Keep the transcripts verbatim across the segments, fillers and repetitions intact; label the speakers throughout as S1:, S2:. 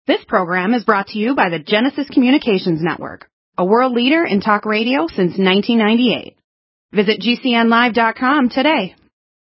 S1: This program is brought to you by the Genesis Communications Network, a world leader in talk radio since nineteen ninety-eight. Visit G C N live dot com today.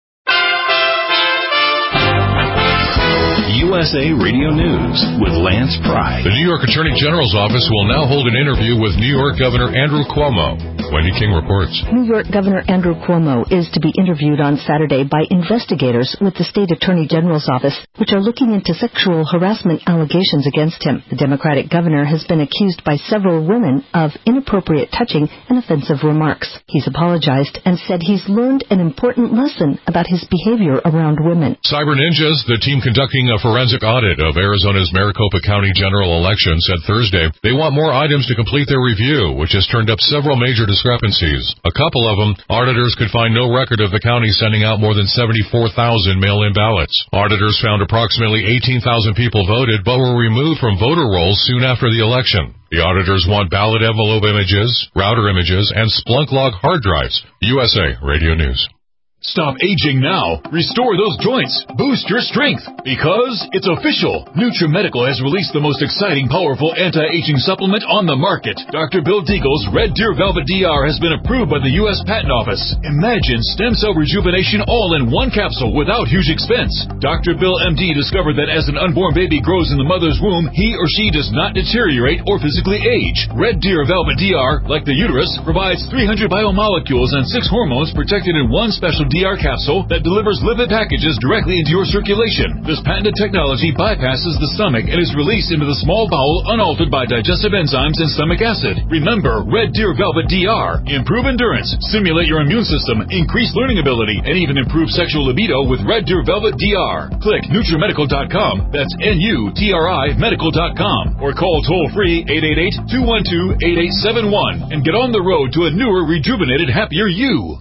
S2: U S A Radio News with Lance Pry.
S3: The New York Attorney General's office will now hold an interview with New York Governor Andrew Cuomo. Wendy King reports.
S4: New York Governor Andrew Cuomo is to be interviewed on Saturday by investigators with the State Attorney General's office, which are looking into sexual harassment allegations against him. The Democratic governor has been accused by several women of inappropriate touching and offensive remarks. He's apologized and said he's learned an important lesson about his behavior around women.
S3: Cyber Ninjas, the team conducting a forensic audit of Arizona's Maricopa County general election, said Thursday they want more items to complete their review, which has turned up several major discrepancies. A couple of them, auditors could find no record of the county sending out more than seventy-four thousand mail-in ballots. Auditors found approximately eighteen thousand people voted but were removed from voter rolls soon after the election. The auditors want ballot envelope images, router images, and Splunk log hard drives. U S A Radio News.
S5: Stop aging now. Restore those joints. Boost your strength. Because it's official. NutriMedical has released the most exciting, powerful anti-aging supplement on the market. Doctor Bill Deagle's Red Deer Velvet D R has been approved by the U S Patent Office. Imagine stem cell rejuvenation all in one capsule without huge expense. Doctor Bill M D discovered that as an unborn baby grows in the mother's womb, he or she does not deteriorate or physically age. Red Deer Velvet D R, like the uterus, provides three hundred biomolecules and six hormones protected in one special D R capsule that delivers lipid packages directly into your circulation. This patented technology bypasses the stomach and is released into the small bowel unaltered by digestive enzymes and stomach acid. Remember, Red Deer Velvet D R. Improve endurance, stimulate your immune system, increase learning ability, and even improve sexual libido with Red Deer Velvet D R. Click NutriMedical dot com, that's N U T R I medical dot com, or call toll-free eight eight eight, two one two, eight eight seven one and get on the road to a newer, rejuvenated, happier you.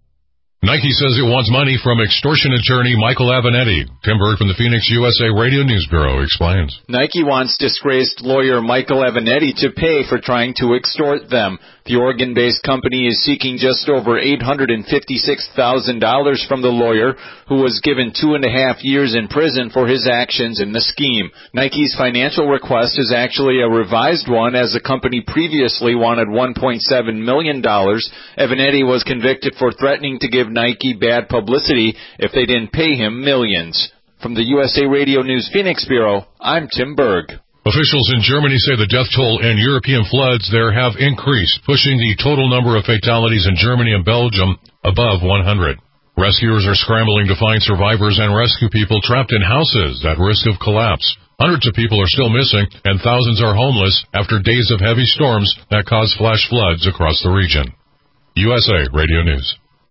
S3: Nike says it wants money from extortion attorney Michael Avenatti. Tim Berg from the Phoenix U S A Radio News Bureau explains.
S6: Nike wants disgraced lawyer Michael Avenatti to pay for trying to extort them. The Oregon-based company is seeking just over eight hundred fifty-six thousand dollars from the lawyer, who was given two and a half years in prison for his actions in the scheme. Nike's financial request is actually a revised one, as the company previously wanted one point seven million dollars. Avenatti was convicted for threatening to give Nike bad publicity if they didn't pay him millions. From the U S A Radio News Phoenix Bureau, I'm Tim Berg.
S3: Officials in Germany say the death toll in European floods there have increased, pushing the total number of fatalities in Germany and Belgium above one hundred. Rescuers are scrambling to find survivors and rescue people trapped in houses at risk of collapse. Hundreds of people are still missing, and thousands are homeless after days of heavy storms that caused flash floods across the region. U S A Radio News.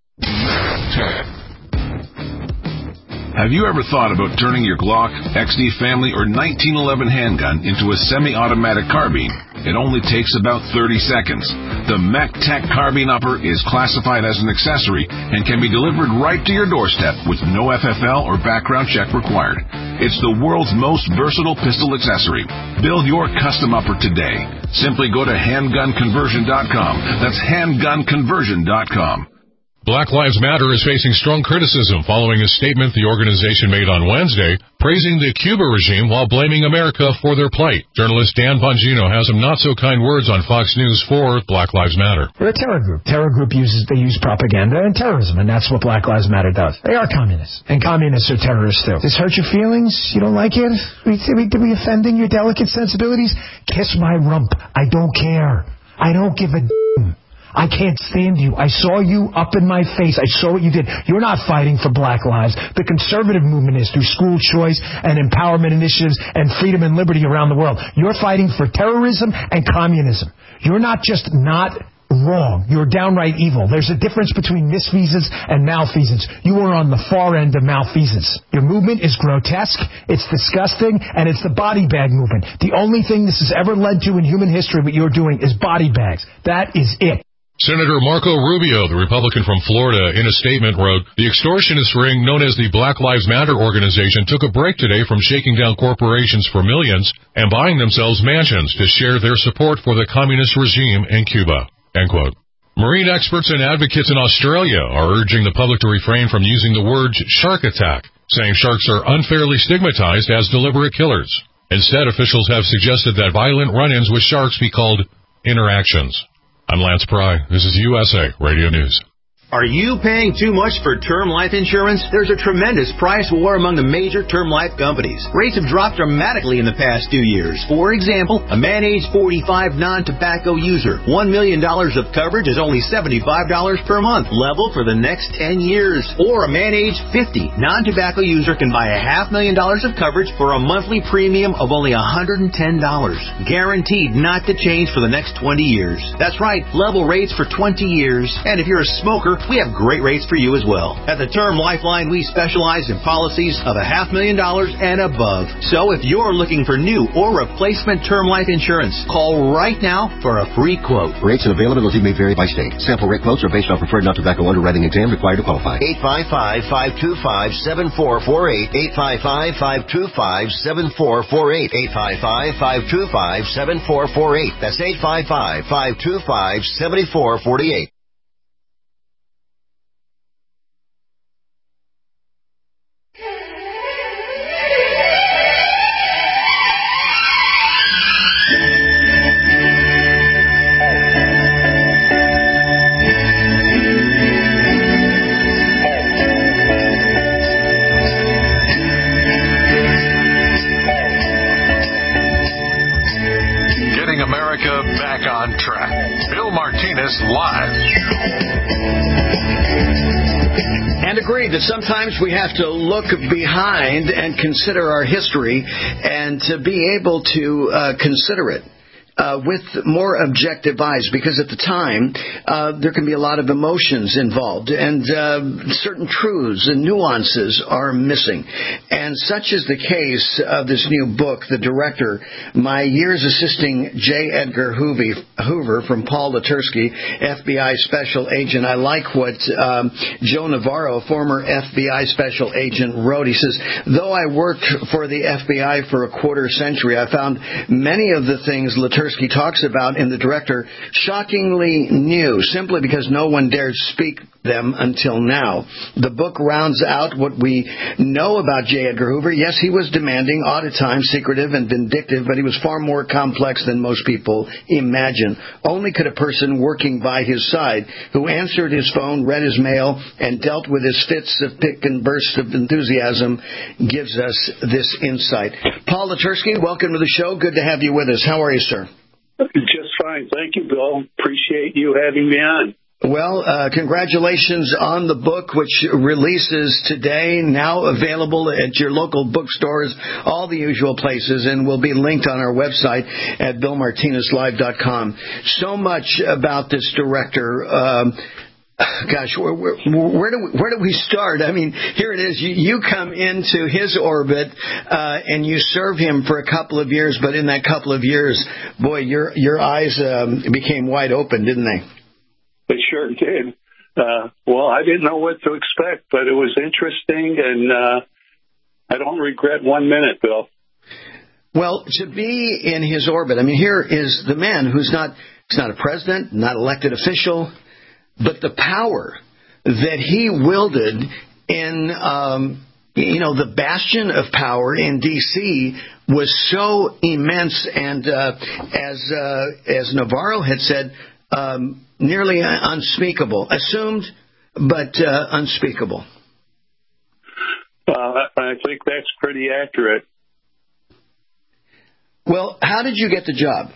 S7: Have you ever thought about turning your Glock, X D Family, or nineteen eleven handgun into a semi-automatic carbine? It only takes about thirty seconds. The MacTac Carbine Upper is classified as an accessory and can be delivered right to your doorstep with no F F L or background check required. It's the world's most versatile pistol accessory. Build your custom upper today. Simply go to handgun conversion dot com. That's handgun conversion dot com.
S3: Black Lives Matter is facing strong criticism following a statement the organization made on Wednesday praising the Cuba regime while blaming America for their plight. Journalist Dan Bongino has some not-so-kind words on Fox News for Black Lives Matter.
S8: They're a terror group. Terror group uses, they use propaganda and terrorism, and that's what Black Lives Matter does. They are communists, and communists are terrorists too. This hurt your feelings? You don't like it? Did we offending your delicate sensibilities? Kiss my rump. I don't care. I don't give a damn. I can't stand you. I saw you up in my face. I saw what you did. You're not fighting for black lives. The conservative movement is through school choice and empowerment initiatives and freedom and liberty around the world. You're fighting for terrorism and communism. You're not just not wrong. You're downright evil. There's a difference between misfeasance and malfeasance. You are on the far end of malfeasance. Your movement is grotesque, it's disgusting, and it's the body bag movement. The only thing this has ever led to in human history, what you're doing, is body bags. That is it.
S3: Senator Marco Rubio, the Republican from Florida, in a statement wrote, "The extortionist ring known as the Black Lives Matter organization took a break today from shaking down corporations for millions and buying themselves mansions to share their support for the communist regime in Cuba." End quote. Marine experts and advocates in Australia are urging the public to refrain from using the word shark attack, saying sharks are unfairly stigmatized as deliberate killers. Instead, officials have suggested that violent run-ins with sharks be called interactions. I'm Lance Pry. This is U S A Radio News.
S9: Are you paying too much for term life insurance? There's a tremendous price war among the major term life companies. Rates have dropped dramatically in the past two years. For example, a man age forty-five non-tobacco user, one million dollars of coverage is only seventy-five dollars per month, level for the next ten years. Or a man age fifty non-tobacco user can buy a half million dollars of coverage for a monthly premium of only one hundred ten dollars. Guaranteed not to change for the next twenty years. That's right, level rates for twenty years. And if you're a smoker, we have great rates for you as well. At the Term Lifeline, we specialize in policies of a half million dollars and above. So if you're looking for new or replacement term life insurance, call right now for a free quote.
S10: Rates and availability may vary by state. Sample rate quotes are based on preferred non-tobacco underwriting exam required to qualify.
S11: eight five five, five two five, seven four four eight. eight five five, five two five, seven four four eight. eight five five, five two five, seven four four eight. That's eight five five, five two five, seven four four eight.
S12: That sometimes we have to look behind and consider our history and to be able to uh, consider it uh, with more objective eyes, because at the time uh, there can be a lot of emotions involved and uh, certain truths and nuances are missing. And such is the case of this new book, The Director, My Years Assisting J. Edgar Hoover from Paul Latursky, F B I Special Agent. I like what um, Joe Navarro, former F B I Special Agent, wrote. He says, though I worked for the F B I for a quarter century, I found many of the things Latursky talks about in The Director shockingly new, simply because no one dared speak them until now. The book rounds out what we know about J. Edgar Hoover. Yes, he was demanding, odd at times, secretive and vindictive, but he was far more complex than most people imagine. Only could a person working by his side, who answered his phone, read his mail, and dealt with his fits of pick and bursts of enthusiasm, gives us this insight. Paul Latursky, welcome to the show. Good to have you with us. How are you, sir?
S13: Just fine. Thank you, Bill. Appreciate you having me on.
S12: Well, uh, congratulations on the book, which releases today, now available at your local bookstores, all the usual places, and will be linked on our website at bill martinez live dot com. So much about this director. Um, Gosh, where, where, where do we, where do we start? I mean, here it is. You, you come into his orbit uh, and you serve him for a couple of years, but in that couple of years, boy, your your eyes um, became wide open, didn't they?
S13: They sure did. Uh, well, I didn't know what to expect, but it was interesting, and uh, I don't regret one minute, Bill.
S12: Well, to be in his orbit, I mean, here is the man who's not he's not a president, not elected official, but the power that he wielded in, um, you know, the bastion of power in D C was so immense, and uh, as uh, as Navarro had said, um, nearly unspeakable, assumed, but uh, unspeakable.
S13: Uh, I think that's pretty accurate.
S12: Well, how did you get the job?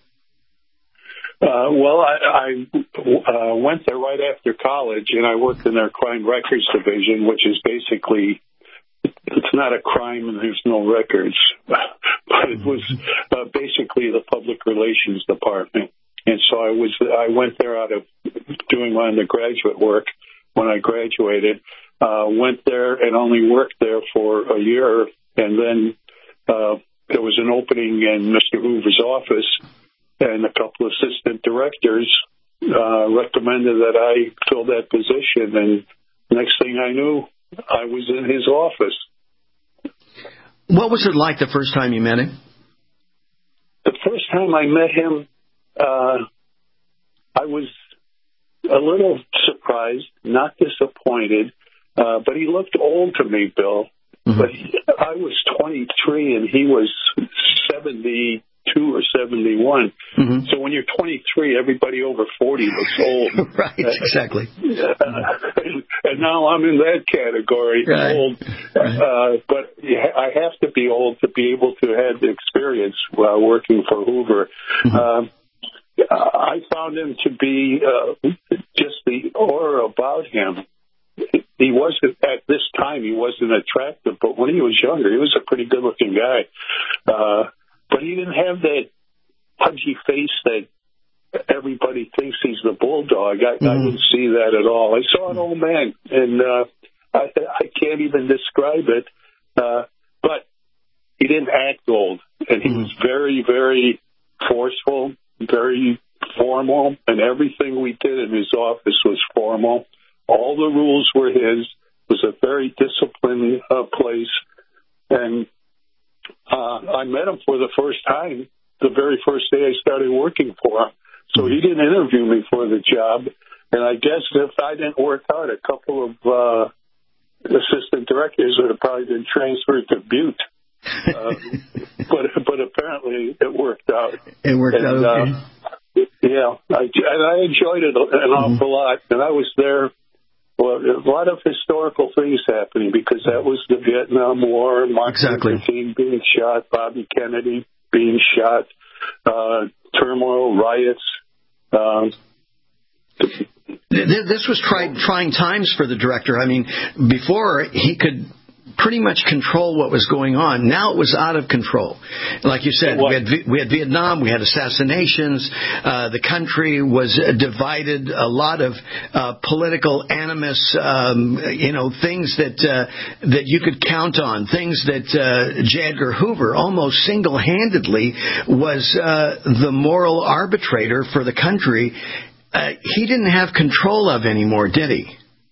S13: Uh, well, I, I uh, went there right after college, and I worked in their crime records division, which is basically, it's not a crime and there's no records, but it was uh, basically the public relations department. And so I was, I went there out of doing my undergraduate work when I graduated, uh, went there and only worked there for a year. And then, uh, there was an opening in Mister Hoover's office, and a couple of assistant directors, uh, recommended that I fill that position. And next thing I knew, I was in his office.
S12: What was it like the first time you met him?
S13: The first time I met him, Uh, I was a little surprised, not disappointed, uh, but he looked old to me, Bill. Mm-hmm. But he, I was twenty-three and he was seventy-two or seventy-one. Mm-hmm. So when you're twenty-three, everybody over forty looks old.
S12: Right, exactly.
S13: Uh, and now I'm in that category,
S12: right.
S13: old. Right. Uh, but I have to be old to be able to have the experience while working for Hoover. Mm-hmm. Um, I found him to be uh, just the aura about him. He wasn't, at this time, he wasn't attractive, but when he was younger, he was a pretty good-looking guy. Uh, but he didn't have that pudgy face that everybody thinks he's the bulldog. I, mm-hmm. I didn't see that at all. I saw an old man, and uh, I, I can't even describe it, uh, but he didn't act old, and he mm-hmm. was very, very forceful, very formal, and everything we did in his office was formal. All the rules were his. It was a very disciplined uh, place. And uh, I met him for the first time the very first day I started working for him. So he didn't interview me for the job. And I guess if I didn't work out, a couple of uh, assistant directors would have probably been transferred to Butte. Uh, but but apparently it worked out.
S12: It worked and, out okay.
S13: Uh, yeah, I, and I enjoyed it an awful mm-hmm. lot. And I was there. Well, a lot of historical things happening because that was the Vietnam War, Martin
S12: exactly.
S13: Luther King being shot, Bobby Kennedy being shot, uh, turmoil, riots. Um,
S12: this was try, trying times for the director. I mean, before he could pretty much control what was going on. Now it was out of control. Like you said, we had, we had Vietnam, we had assassinations, uh, the country was divided, a lot of uh, political animus, um, you know, things that uh, that you could count on, things that uh, J. Edgar Hoover almost single-handedly was uh, the moral arbitrator for the country. Uh, he didn't have control of anymore, did he?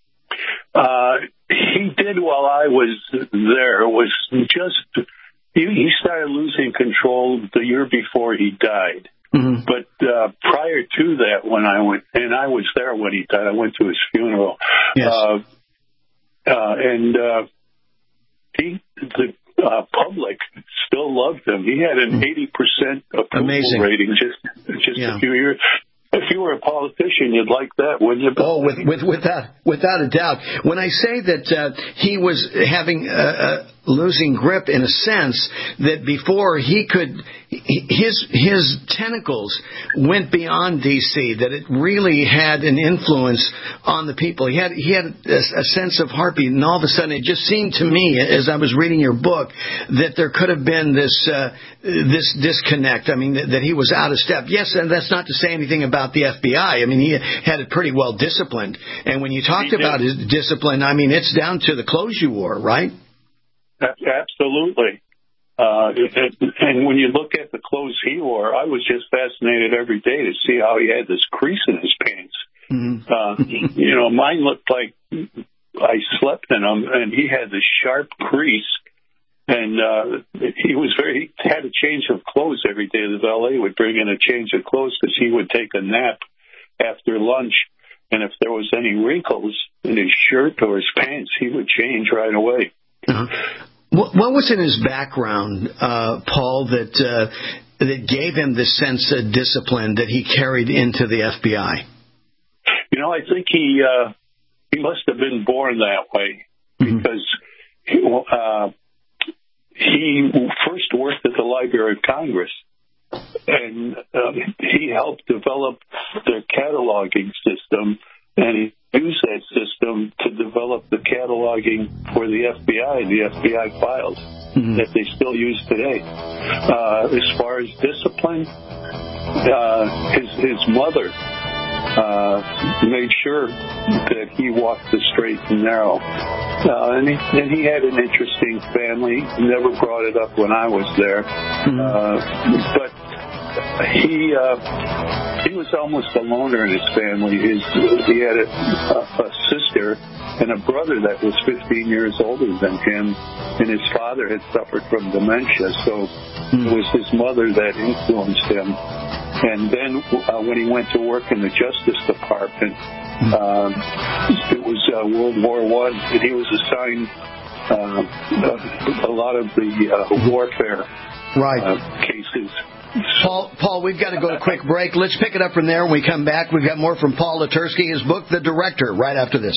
S13: Uh He did while I was there. It was just, he, he started losing control the year before he died. Mm-hmm. But uh, prior to that, when I went, and I was there when he died, I went to his funeral.
S12: Yes.
S13: Uh, uh, and uh, he, the uh, public still loved him. He had an eighty percent approval
S12: Amazing.
S13: rating just, just
S12: yeah.
S13: a few years. If you were a politician, you'd like that, wouldn't you?
S12: Oh, with, with, without, without a doubt. When I say that uh, he was having uh, uh, losing grip in a sense that before he could, his his tentacles went beyond D C, that it really had an influence on the people. He had he had a, a sense of heartbeat, and all of a sudden it just seemed to me, as I was reading your book, that there could have been this uh, this disconnect. I mean, that, that he was out of step. Yes, and that's not to say anything about the F B I. I mean, he had it pretty well disciplined. And when you talked about his discipline, I mean, it's down to the clothes you wore, right?
S13: Absolutely. Uh, and, and when you look at the clothes he wore, I was just fascinated every day to see how he had this crease in his pants. Mm-hmm. Uh, you know, mine looked like I slept in them, and he had this sharp crease. And uh, he was very he had a change of clothes every day. The valet would bring in a change of clothes because he would take a nap after lunch. And if there was any wrinkles in his shirt or his pants, he would change right away.
S12: Uh-huh. What, what was in his background, uh, Paul, that uh, that gave him this sense of discipline that he carried into the F B I?
S13: You know, I think he uh, he must have been born that way mm-hmm. because he, uh, he first worked at the Library of Congress, and uh, he helped develop their cataloging system, and he used that system to develop the cataloging for the F B I and the F B I files mm-hmm. that they still use today. Uh, as far as discipline, uh, his, his mother uh, made sure that he walked the straight and narrow. Uh, and, he, and he had an interesting family. Never brought it up when I was there. Mm-hmm. Uh, but he uh, he was almost a loner in his family. His, he had a, a, a sister and a brother that was fifteen years older than him, and his father had suffered from dementia, so mm-hmm. it was his mother that influenced him. And then uh, when he went to work in the Justice Department, mm-hmm. um, it was uh, World War One, and he was assigned uh, a, a lot of the uh, warfare
S12: right.
S13: uh, cases.
S12: Paul, Paul, we've got to go to a quick break. Let's pick it up from there when we come back. We've got more from Paul Latursky, his book, The Director, right after this.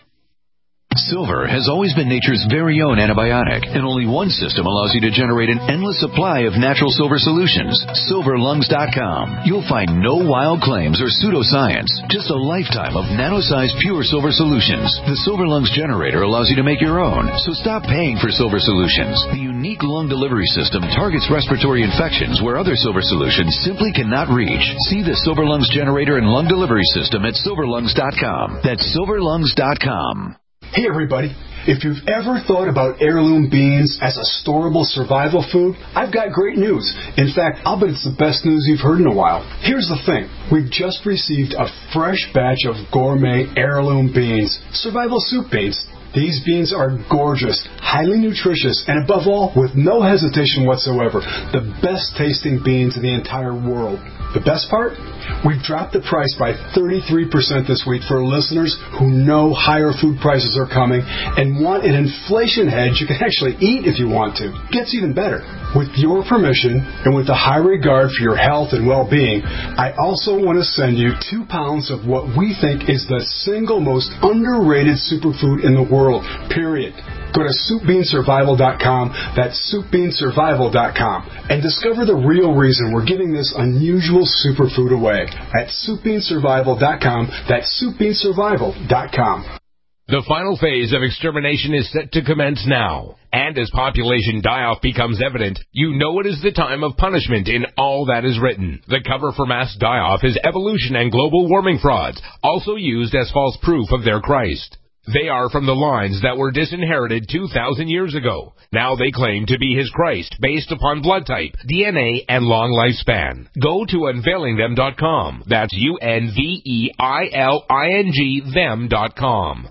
S14: Silver has always been nature's very own antibiotic, and only one system allows you to generate an endless supply of natural silver solutions. silver lungs dot com. You'll find no wild claims or pseudoscience, just a lifetime of nano-sized pure silver solutions. The Silver Lungs generator allows you to make your own, so stop paying for silver solutions. The unique lung delivery system targets respiratory infections where other silver solutions simply cannot reach. See the Silver Lungs generator and lung delivery system at silver lungs dot com. That's silver lungs dot com.
S15: Hey everybody, if you've ever thought about heirloom beans as a storable survival food, I've got great news. In fact, I'll bet it's the best news you've heard in a while. Here's the thing. We've just received a fresh batch of gourmet heirloom beans, survival soup beans. These beans are gorgeous, highly nutritious, and above all, with no hesitation whatsoever, the best tasting beans in the entire world. The best part? We've dropped the price by thirty-three percent this week for listeners who know higher food prices are coming and want an inflation hedge you can actually eat if you want to. Gets even better. With your permission and with a high regard for your health and well-being, I also want to send you two pounds of what we think is the single most underrated superfood in the world, period. Go to soup bean survival dot com, that's soup bean survival dot com, and discover the real reason we're giving this unusual superfood away at soup bean survival dot com, that's soup bean survival dot com.
S16: The final phase of extermination is set to commence now. And as population die-off becomes evident, you know it is the time of punishment in all that is written. The cover for mass die-off is evolution and global warming frauds, also used as false proof of their Christ. They are from the lines that were disinherited two thousand years ago. Now they claim to be his Christ based upon blood type, D N A, and long lifespan. Go to unveiling them dot com. That's U N V E I L I N G them dot com.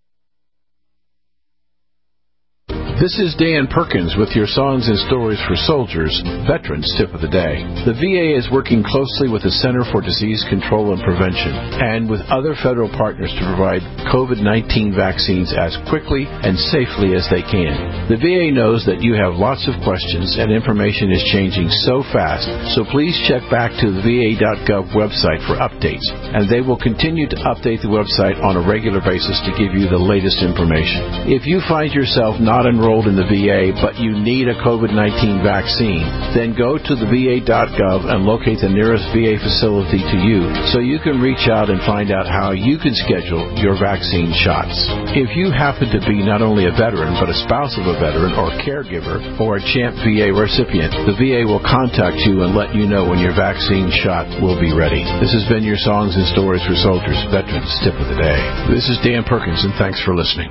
S17: This is Dan Perkins with your Songs and Stories for Soldiers, Veterans Tip of the Day. The V A is working closely with the Center for Disease Control and Prevention and with other federal partners to provide COVID nineteen vaccines as quickly and safely as they can. The V A knows that you have lots of questions and information is changing so fast, so please check back to the V A dot gov website for updates, and they will continue to update the website on a regular basis to give you the latest information. If you find yourself not enrolled in the V A, but you need a COVID nineteen vaccine, then go to the V A dot gov and locate the nearest V A facility to you so you can reach out and find out how you can schedule your vaccine shots. If you happen to be not only a veteran, but a spouse of a veteran or caregiver or a CHAMP V A recipient, the V A will contact you and let you know when your vaccine shot will be ready. This has been your Songs and Stories for Soldiers, Veterans Tip of the Day. This is Dan Perkins, and thanks for listening.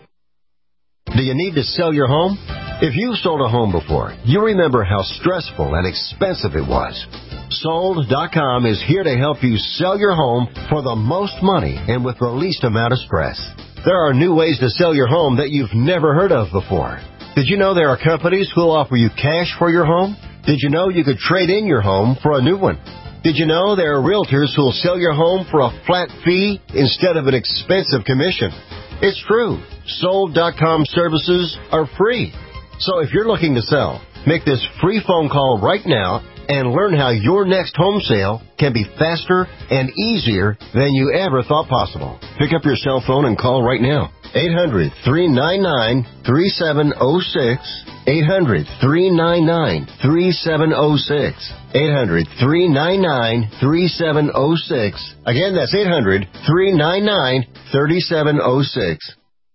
S11: Do you need to sell your home? If you've sold a home before, you remember how stressful and expensive it was. Sold dot com is here to help you sell your home for the most money and with the least amount of stress. There are new ways to sell your home that you've never heard of before. Did you know there are companies who'll offer you cash for your home? Did you know you could trade in your home for a new one? Did you know there are realtors who'll sell your home for a flat fee instead of an expensive commission? It's true. Sold dot com services are free. So if you're looking to sell, make this free phone call right now and learn how your next home sale can be faster and easier than you ever thought possible. Pick up your cell phone and call right now. eight hundred, three nine nine, three seven zero six. eight hundred, three nine nine, three seven zero six. eight hundred, three nine nine, three seven zero six. Again, that's eight hundred, three nine nine, three seven zero six.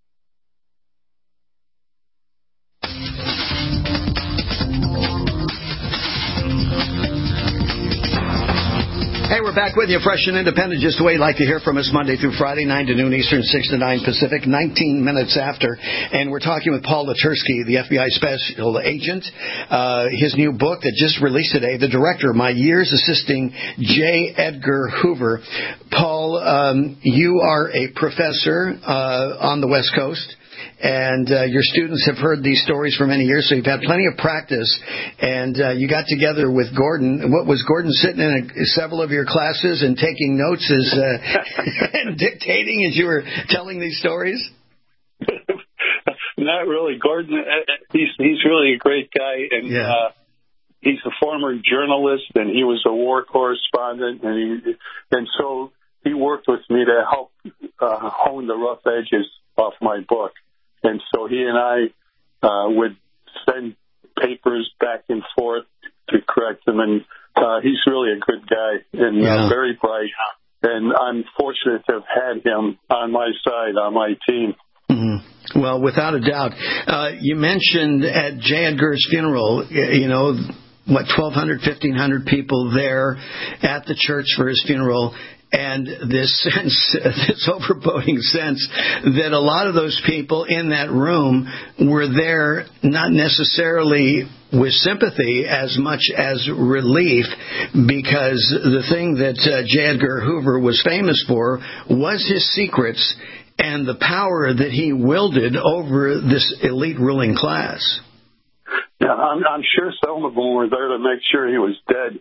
S12: Hey, we're back with you, fresh and independent, just the way you like to hear from us Monday through Friday, nine to noon Eastern, six to nine Pacific, nineteen minutes after. And we're talking with Paul Latursky, the F B I special agent. Uh, his new book that just released today, The Director, My Years Assisting J. Edgar Hoover. Paul, um, you are a professor uh, on the West Coast. And uh, your students have heard these stories for many years, so you've had plenty of practice. And uh, you got together with Gordon. What was Gordon sitting in a, several of your classes and taking notes as uh, and dictating as you were telling these stories?
S13: Not really. Gordon, he's he's really a great guy, and
S12: yeah.
S13: uh, he's a former journalist, and he was a war correspondent, and he and so he worked with me to help uh, hone the rough edges off my book. And so he and I uh, would send papers back and forth to correct them, and uh, he's really a good guy and
S12: Yeah.
S13: uh, very bright. And I'm fortunate to have had him on my side, on my team.
S12: Mm-hmm. Well, without a doubt. Uh, you mentioned at J. Edgar's funeral, you know, what, twelve hundred, fifteen hundred people there at the church for his funeral, and this sense, this overboating sense that a lot of those people in that room were there not necessarily with sympathy as much as relief, because the thing that uh, J. Edgar Hoover was famous for was his secrets and the power that he wielded over this elite ruling class.
S13: Yeah, I'm, I'm sure some of them were there to make sure he was dead.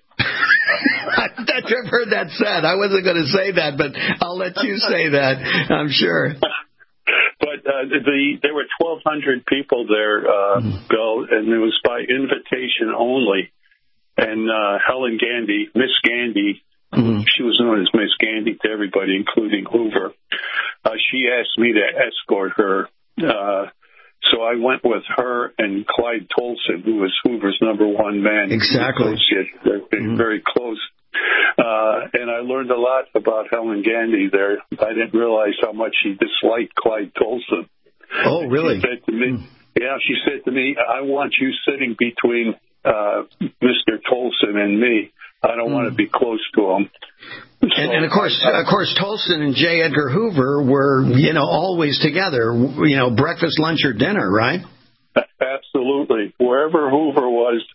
S12: I've heard that said. I wasn't going to say that, but I'll let you say that, I'm sure.
S13: But uh, the there were twelve hundred people there, uh, mm. Bill, and it was by invitation only. And uh, Helen Gandy, Miss Gandy, mm-hmm. she was known as Miss Gandy to everybody, including Hoover. Uh, she asked me to escort her. Uh, so I went with her and Clyde Tolson, who was Hoover's number one man.
S12: Exactly.
S13: They're mm-hmm. very close. Uh, and I learned a lot about Helen Gandy there. I didn't realize how much she disliked Clyde Tolson.
S12: Oh, really?
S13: She said to me, mm. yeah, she said to me, I want you sitting between uh, Mister Tolson and me. I don't mm. want to be close to him.
S12: And, so, and of course, I, of course, Tolson and J. Edgar Hoover were, you know, always together. You know, breakfast, lunch, or dinner, right?
S13: Absolutely. Wherever Hoover was,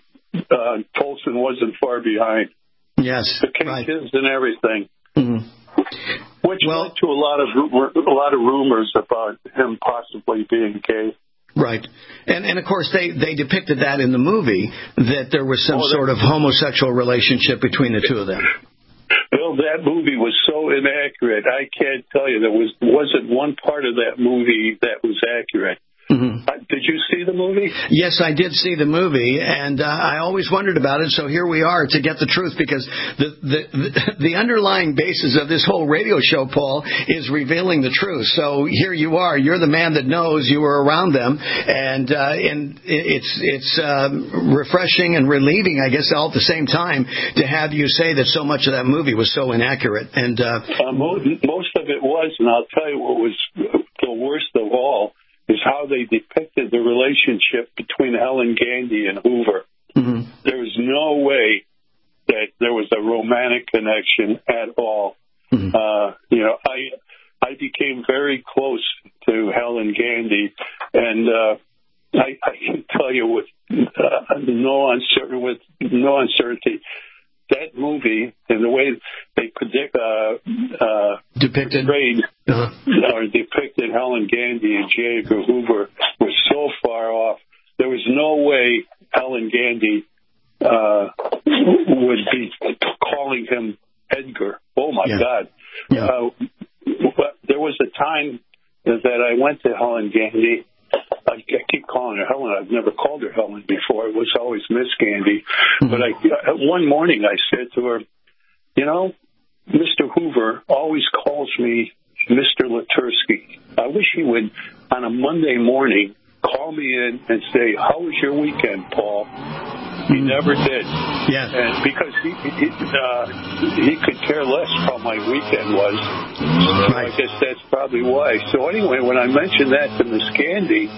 S13: uh, Tolson wasn't far behind.
S12: Yes,
S13: the cases right. and everything,
S12: mm-hmm.
S13: which well, led to a lot of a lot of rumors about him possibly being gay.
S12: Right, and and of course they, they depicted that in the movie, that there was some oh, sort of homosexual relationship between the two of them.
S13: Well, that movie was so inaccurate. I can't tell you there was wasn't one part of that movie that was accurate. Mm-hmm. Uh, did you see the movie?
S12: Yes, I did see the movie, and uh, I always wondered about it, so here we are to get the truth, because the, the, the, the underlying basis of this whole radio show, Paul, is revealing the truth. So here you are. You're the man that knows. You were around them, and, uh, and it's, it's um, refreshing and relieving, I guess, all at the same time, to have you say that so much of that movie was so inaccurate. And uh,
S13: uh, most, most of it was, and I'll tell you what was the worst of all, is how they depicted the relationship between Helen Gandy and Hoover. Mm-hmm. There was no way that there was a romantic connection at all. Mm-hmm. Uh, you know, I I became very close to Helen Gandy, and uh, I, I can tell you with uh, no uncertain with no uncertainty. That movie and the way they predict, uh, uh,
S12: depicted
S13: portrayed, uh-huh. or depicted Helen Gandy and J. Edgar Hoover was so far off. There was no way Helen Gandy uh, would be calling him Edgar. Oh my
S12: yeah.
S13: God!
S12: Yeah.
S13: Uh, there was a time that I went to Helen Gandy. I keep calling her Helen. I've never called her Helen before. It was always Miss Gandy. Mm-hmm. But I, one morning I said to her, you know, Mister Hoover always calls me Mister Latursky. I wish he would, on a Monday morning, call me in and say, how was your weekend, Paul? He never did.
S12: Yeah.
S13: And because he he, uh, he could care less how my weekend was. So right. I guess that's probably why. So anyway, when I mentioned that to Miss Gandy,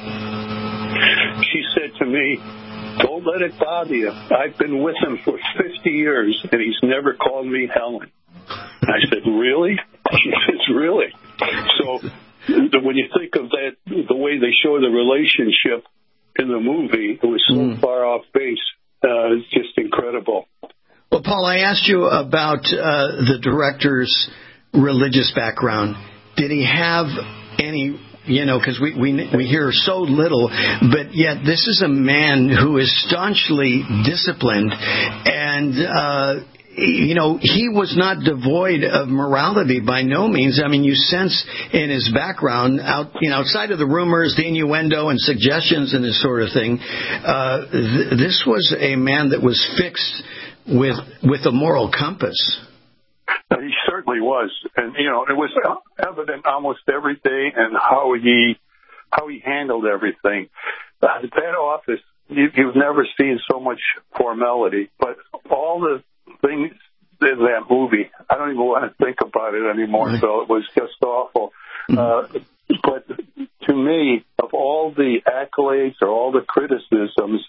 S13: she said to me, don't let it bother you. I've been with him for fifty years, and he's never called me Helen. And I said, really? She says, really? So when you think of that, the way they show the relationship in the movie, it was so mm. far off base. Uh, it's just incredible.
S12: Well, Paul, I asked you about uh, the director's religious background. Did he have any, you know, because we, we we hear so little, but yet this is a man who is staunchly disciplined, and uh, you know, he was not devoid of morality by no means. I mean, you sense in his background, out, you know, outside of the rumors, the innuendo, and suggestions and this sort of thing, uh, th- this was a man that was fixed with with a moral compass.
S13: He certainly was, and you know, it was evident almost every day in how he how he handled everything. Uh, that office, you, you've never seen so much formality, but all the things in that movie, I don't even want to think about it anymore. So it was just awful. Uh, but to me, of all the accolades or all the criticisms,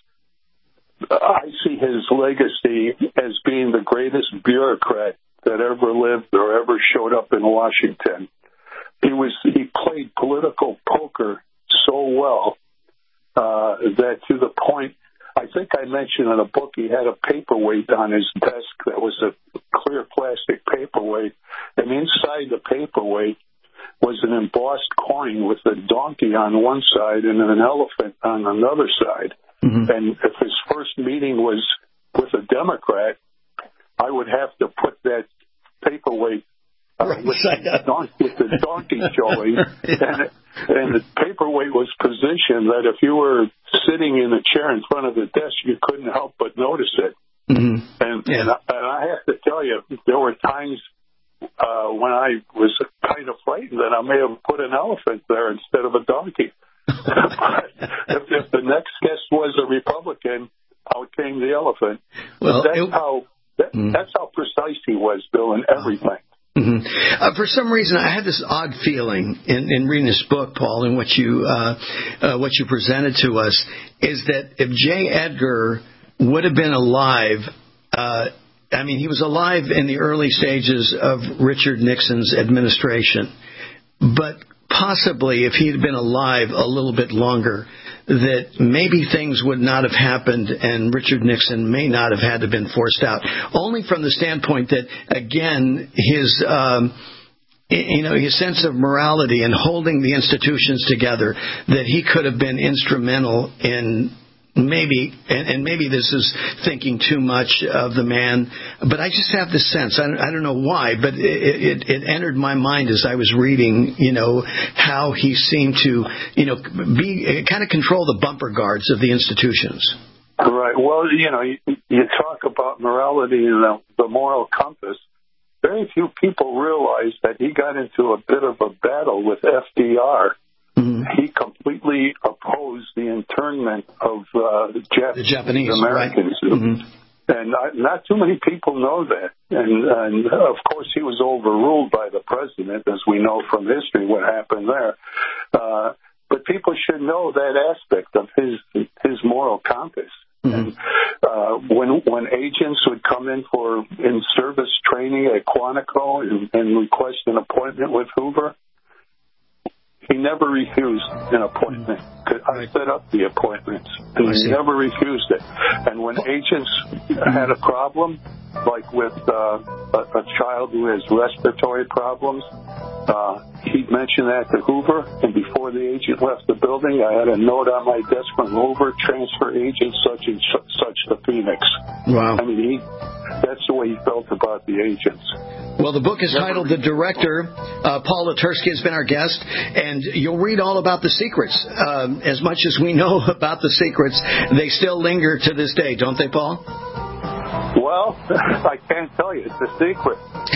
S13: I see his legacy as being the greatest bureaucrat that ever lived or ever showed up in Washington. He was he played political poker so well uh, that to the point, I think I mentioned in a book he had a paperweight on his desk that was a clear plastic paperweight, and inside the paperweight was an embossed coin with a donkey on one side and an elephant on another side. Mm-hmm. And if his first meeting was with a Democrat, I would have to put that paperweight uh, right with, the don- with the donkey showing, yeah. and, it, and the paperweight was positioned that if you were sitting in a chair in front of the desk, you couldn't help but notice it. Mm-hmm. And, yeah. and, I, and I have to tell you, there were times uh, when I was kind of frightened that I may have put an elephant there instead of a donkey. if, if the next guest was a Republican, out came the elephant. Well, that's it, how that, mm. that's how precise he was, Bill, in everything.
S12: Mm-hmm. Uh, for some reason, I had this odd feeling in, in reading this book, Paul, and what you uh, uh, what you presented to us, is that if J. Edgar would have been alive, uh, I mean, he was alive in the early stages of Richard Nixon's administration, but possibly if he had been alive a little bit longer, that maybe things would not have happened and Richard Nixon may not have had to been forced out. Only from the standpoint that, again, his um, you know, his sense of morality and holding the institutions together, that he could have been instrumental in maybe, and, and maybe this is thinking too much of the man, but I just have this sense, I don't, I don't know why, but it, it, it entered my mind as I was reading, you know, how he seemed to, you know, be kind of control the bumper guards of the institutions.
S13: Right. Well, you know, you, you talk about morality and the, the moral compass. Very few people realize that he got into a bit of a battle with F D R. Mm-hmm. He completely opposed the internment of uh, Jap-
S12: the Japanese
S13: Americans.
S12: Right. Mm-hmm.
S13: And not, not too many people know that. And, and, of course, he was overruled by the president, as we know from history what happened there. Uh, but people should know that aspect of his his moral compass. Mm-hmm. And uh, when when agents would come in for in-service training at Quantico and, and request an appointment with Hoover, he never refused an appointment. I set up the appointments, and he never refused it. And when agents had a problem, like with uh, a, a child who has respiratory problems, uh, he'd mention that to Hoover, and before the agent left the building, I had a note on my desk from Hoover, transfer agent such and such to Phoenix.
S12: Wow.
S13: I mean, he, that's the way he felt about the agents.
S12: Well, the book is titled The Director. Uh, Paul Latursky has been our guest, and you'll read all about the secrets. Um, as much as we know about the secrets, they still linger to this day, don't they, Paul?
S13: Well, I can't tell you. It's a secret.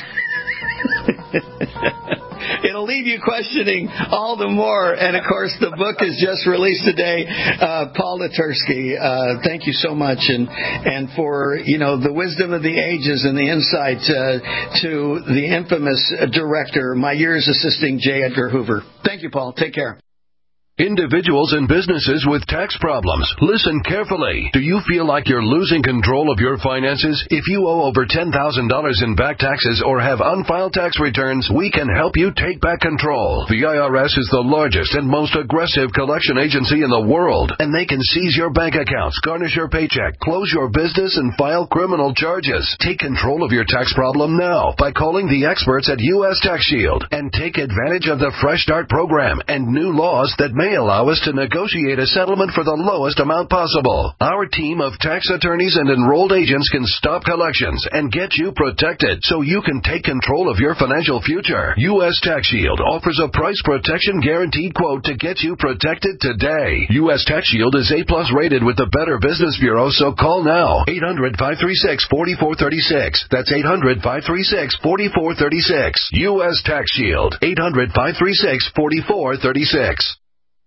S12: It'll leave you questioning all the more. And, of course, the book is just released today. Uh, Paul Latursky, uh, thank you so much. And, and for, you know, the wisdom of the ages and the insight uh, to the infamous director, my years assisting J. Edgar Hoover. Thank you, Paul. Take care.
S7: Individuals and businesses with tax problems, listen carefully. Do you feel like you're losing control of your finances? If you owe over ten thousand dollars in back taxes or have unfiled tax returns, we can help you take back control. The I R S is the largest and most aggressive collection agency in the world, and they can seize your bank accounts, garnish your paycheck, close your business, and file criminal charges. Take control of your tax problem now by calling the experts at U S Tax Shield and take advantage of the Fresh Start program and new laws that make
S18: may allow us to negotiate a settlement for the lowest amount possible. Our team of tax attorneys and enrolled agents can stop collections and get you protected so you can take control of your financial future. U S Tax Shield offers a price protection guaranteed quote to get you protected today. U S Tax Shield is A plus rated with the Better Business Bureau, so call now. eight hundred, five three six, four four three six. That's eight hundred, five three six, four four three six. U S Tax Shield. eight hundred, five three six, four four three six.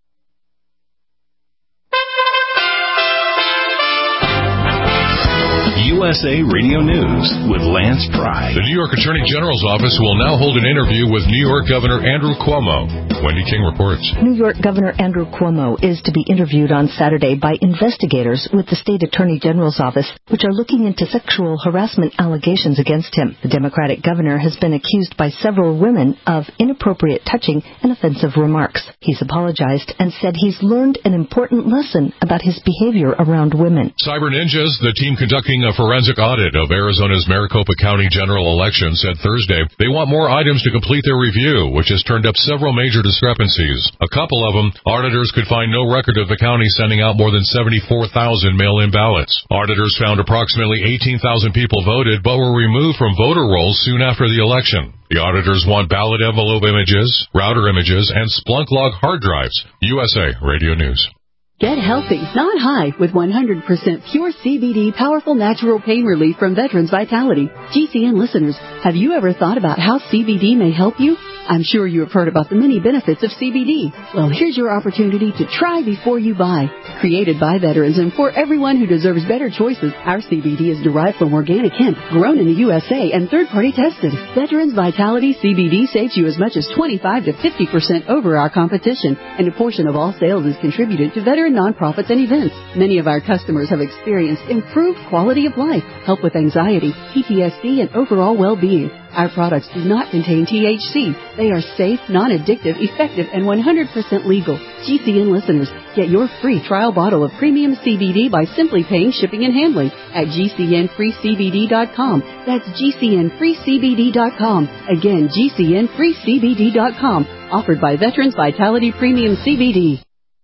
S2: U S A Radio News with Lance Pry.
S3: The New York Attorney General's office will now hold an interview with New York Governor Andrew Cuomo. Wendy King reports.
S4: New York Governor Andrew Cuomo is to be interviewed on Saturday by investigators with the State Attorney General's office, which are looking into sexual harassment allegations against him. The Democratic governor has been accused by several women of inappropriate touching and offensive remarks. He's apologized and said he's learned an important lesson about his behavior around women.
S3: Cyber Ninjas, the team conducting a forensic audit of Arizona's Maricopa County general election, said Thursday they want more items to complete their review, which has turned up several major discrepancies. A couple of them, auditors could find no record of the county sending out more than seventy-four thousand mail-in ballots. Auditors found approximately eighteen thousand people voted but were removed from voter rolls soon after the election. The auditors want ballot envelope images, router images, and Splunk log hard drives. U S A Radio News.
S19: Get healthy, not high, with one hundred percent pure C B D powerful natural pain relief from Veterans Vitality. G C N listeners, have you ever thought about how C B D may help you? I'm sure you have heard about the many benefits of C B D. Well, here's your opportunity to try before you buy. Created by veterans and for everyone who deserves better choices, our C B D is derived from organic hemp, grown in the U S A and third-party tested. Veterans Vitality C B D saves you as much as twenty-five to fifty percent over our competition, and a portion of all sales is contributed to veteran nonprofits and events. Many of our customers have experienced improved quality of life, help with anxiety, P T S D, and overall well-being. Our products do not contain T H C. They are safe, non-addictive, effective, and one hundred percent legal. G C N listeners, get your free trial bottle of premium C B D by simply paying shipping and handling at G C N free C B D dot com. That's G C N free C B D dot com. Again, G C N free C B D dot com. Offered by Veterans Vitality Premium C B D.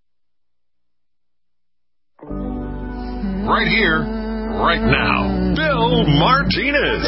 S2: Right here, right now, Bill Martinez.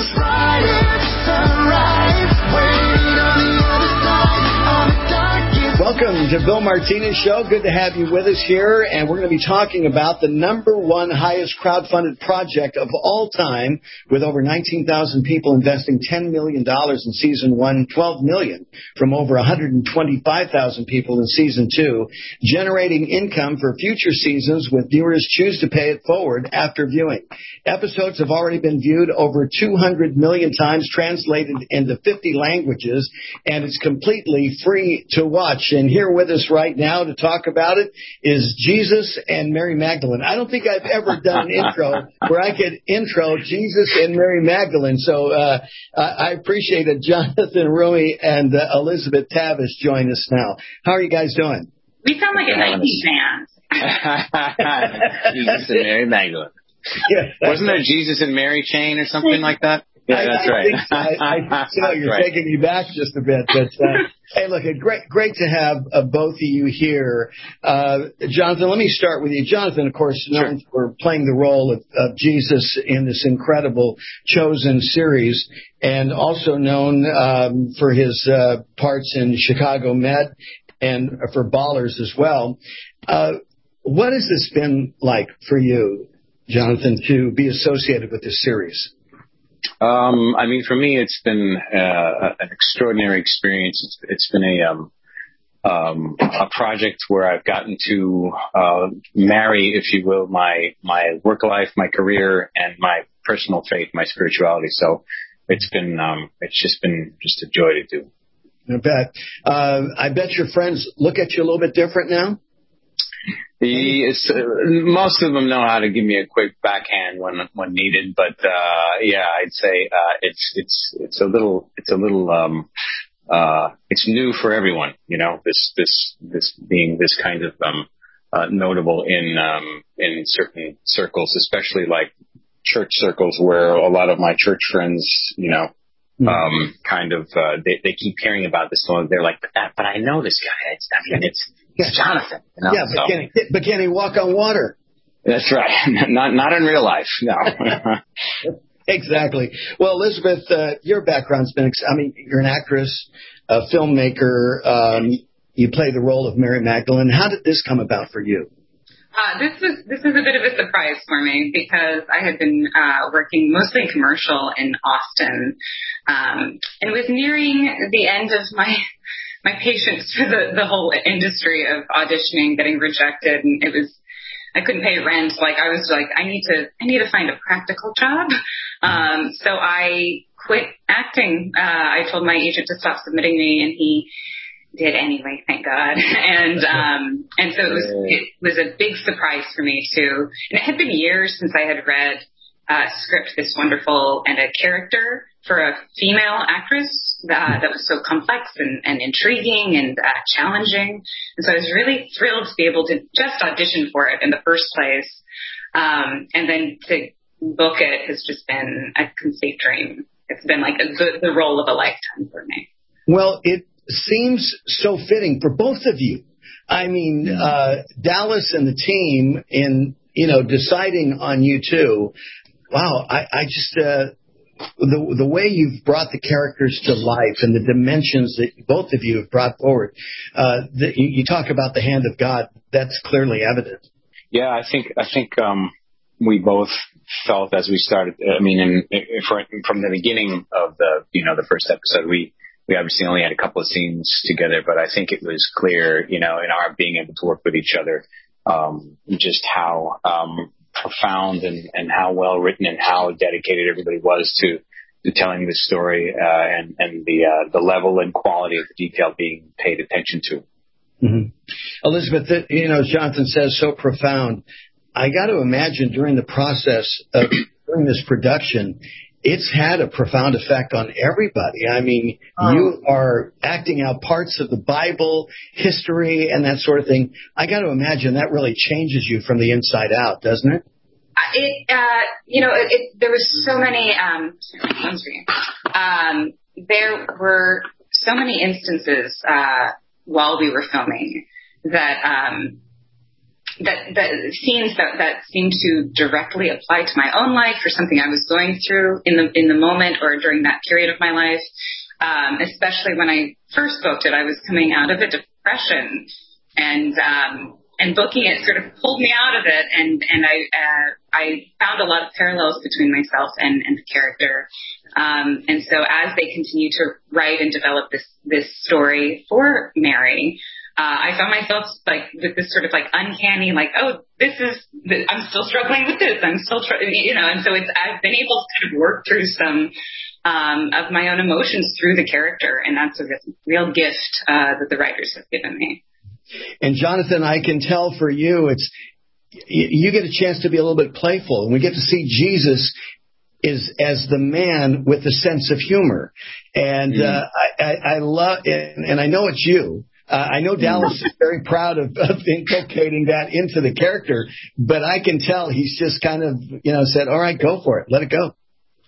S12: Welcome to Bill Martinez Show. Good to have you with us here, and we're going to be talking about the number one highest crowdfunded project of all time, with over nineteen thousand people investing ten million dollars in season one, twelve million dollars from over one hundred twenty-five thousand people in season two, generating income for future seasons with viewers choose to pay it forward after viewing. Episodes have already been viewed over two hundred million times, translated into fifty languages, and it's completely free to watch. And here with us right now to talk about it is Jesus and Mary Magdalene. I don't think I've ever done an intro where I could intro Jesus and Mary Magdalene. So uh, I appreciate it. Jonathan Rumi and uh, Elizabeth Tavis join us now. How are you guys doing?
S20: We sound like a Nike band.
S6: Jesus and Mary Magdalene. Yeah. Wasn't there Jesus and Mary chain or something like that? Yeah, that's
S12: I, I
S6: right.
S12: Think, I, I, so you're right. Taking me back just a bit. But uh, hey, look, great, great to have uh, both of you here. Uh, Jonathan, let me start with you. Jonathan, of course, known sure. for playing the role of, of Jesus in this incredible Chosen series, and also known um, for his uh, parts in Chicago Med and for Ballers as well. Uh, what has this been like for you, Jonathan, to be associated with this series?
S6: Um, I mean, for me, it's been uh, an extraordinary experience. It's, it's been a um, um, a project where I've gotten to uh, marry, if you will, my my work life, my career, and my personal faith, my spirituality. So it's been um, it's just been just a joy to do.
S12: I bet. Uh, I bet your friends look at you a little bit different now.
S6: The, it's, uh, most of them know how to give me a quick backhand when when needed, but uh, yeah, I'd say uh, it's it's it's a little it's a little um, uh, it's new for everyone, you know. This this this being this kind of um, uh, notable in um, in certain circles, especially like church circles, where a lot of my church friends, you know, mm-hmm. um, kind of uh, they they keep hearing about this one. They're like, but that, but I know this guy. It's, I mean, it's.
S20: He's Jonathan. You know?
S12: Yeah, but,
S20: so.
S12: can he, but can he walk on water?
S20: That's right. Not not in real life, no.
S12: Exactly. Well, Elizabeth, uh, your background's been, ex- I mean, you're an actress, a filmmaker. Um, you play the role of Mary Magdalene. How did this come about for you?
S21: Uh, this was this was a bit of a surprise for me because I had been uh, working mostly in commercial in Austin, um, and was nearing the end of my my patience for the, the whole industry of auditioning, getting rejected, and it was I couldn't pay rent. Like I was like, I need to I need to find a practical job. Um, so I quit acting. Uh, I told my agent to stop submitting me, and he did anyway, thank God. And um, and so it was it was a big surprise for me too. And it had been years since I had read a script this wonderful and a character for a female actress that, that was so complex and, and intriguing and uh, challenging. And so I was really thrilled to be able to just audition for it in the first place. Um, and then to book it has just been a complete dream. It's been like a, the, the role of a lifetime for me.
S12: Well, it seems so fitting for both of you. I mean, uh, Dallas and the team in, you know, deciding on you two. Wow. I, I just, uh, the, the way you've brought the characters to life and the dimensions that both of you have brought forward, uh, the, you, you talk about the hand of God. That's clearly evident.
S20: Yeah, I think, I think, um, we both felt as we started, I mean, in, in, from the beginning of the, you know, the first episode, we, We obviously only had a couple of scenes together, but I think it was clear, you know, in our being able to work with each other, um, just how um, profound and, and how well written and how dedicated everybody was to, to telling this story uh, and, and the uh, the level and quality of the detail being paid attention to.
S12: Mm-hmm. Elizabeth, you know, as Jonathan says, so profound. I got to imagine during the process of doing this production, it's had a profound effect on everybody. I mean, oh. You are acting out parts of the Bible, history, and that sort of thing. I got to imagine that really changes you from the inside out, doesn't it?
S21: It, uh, you know, it, it, there was so many, um, um, there were so many instances, uh, while we were filming that, um, that, that scenes that, that seemed to directly apply to my own life or something I was going through in the, in the moment or during that period of my life. Um, especially when I first booked it, I was coming out of a depression and, um, and booking it sort of pulled me out of it. And, and I, uh, I found a lot of parallels between myself and, and the character. Um, and so as they continue to write and develop this, this story for Mary, Uh, I found myself like with this sort of like uncanny, like, oh, this is, I'm still struggling with this. I'm still, tr- you know, and so it's, I've been able to kind of work through some, um, of my own emotions through the character. And that's a real gift, uh, that the writers have given me.
S12: And Jonathan, I can tell for you, it's, you, you get a chance to be a little bit playful and we get to see Jesus is as the man with a sense of humor. And, mm. uh, I, I, I love, and, and I know it's you. Uh, I know Dallas is very proud of, of inculcating that into the character, but I can tell he's just kind of, you know, said, all right, go for it. Let it go.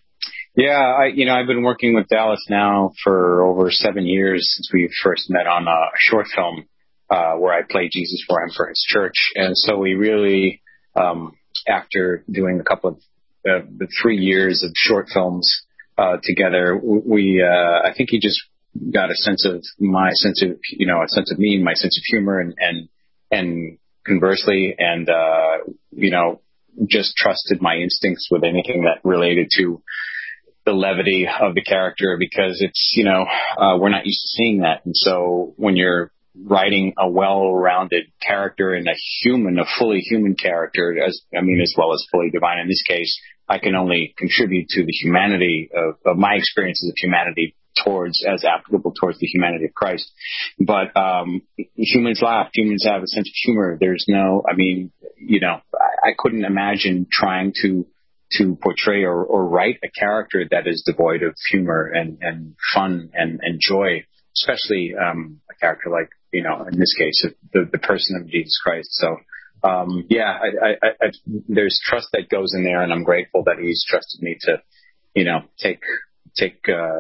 S20: Yeah, I, you know, I've been working with Dallas now for over seven years since we first met on a short film uh, where I played Jesus for him for his church. And so we really, um, after doing a couple of uh, the three years of short films uh, together, we, uh, I think he just got a sense of my sense of, you know, a sense of me and my sense of humor and, and, and conversely, and, uh, you know, just trusted my instincts with anything that related to the levity of the character because it's, you know, uh, we're not used to seeing that. And so when you're writing a well-rounded character and a human, a fully human character, as, I mean, as well as fully divine in this case, I can only contribute to the humanity of, of my experiences of humanity towards, as applicable towards the humanity of Christ. But, um, humans laugh, humans have a sense of humor. There's no, I mean, you know, I, I couldn't imagine trying to, to portray or, or write a character that is devoid of humor and, and fun and, and joy, especially, um, a character like, you know, in this case, the, the person of Jesus Christ. So, um, yeah, I, I, I, there's trust that goes in there, and I'm grateful that he's trusted me to, you know, take, take, uh,